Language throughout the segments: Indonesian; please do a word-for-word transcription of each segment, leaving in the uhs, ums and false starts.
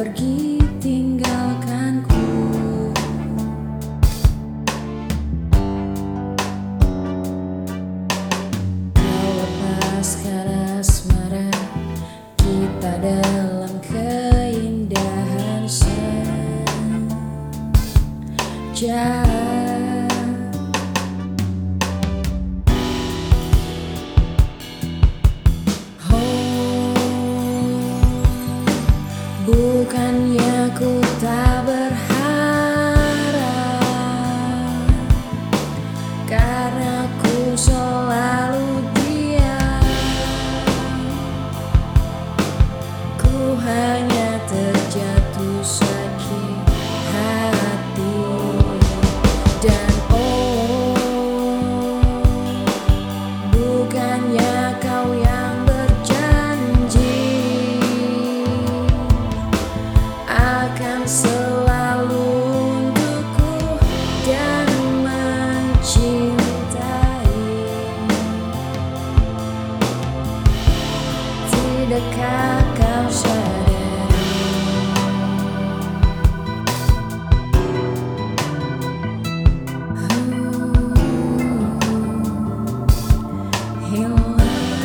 pergi tinggalkanku. Kau lepaskan asmara kita dalam keindahan senja. Bukannya ku tak berharap, karena ku selalu diam. Ku hanya terjatuh sakit hati. Dan oh, bukannya kau yang akan selalu untukku dan mencintai. Tidakkah kau sadari? Hilang.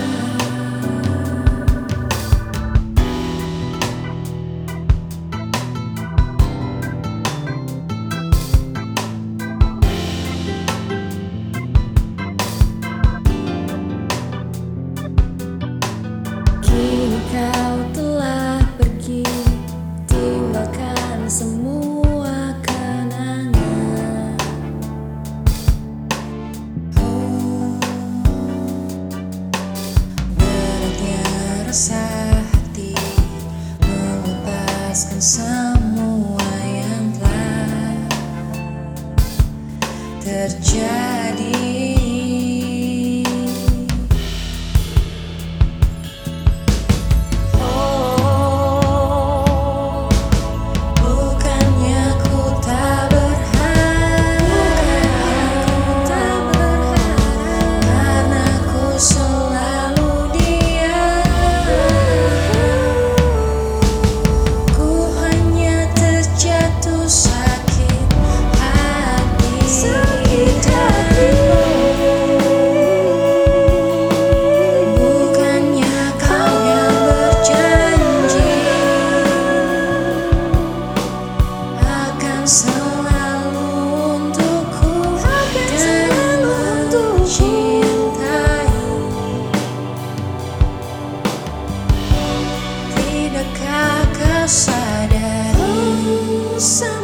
Kini kau telah pergi, tinggalkan semua kenangan. Oh, beratnya rasa hati melepaskan semua yang telah terjadi. Selalu untukku dan mencintai. Tidakkah kau sadari?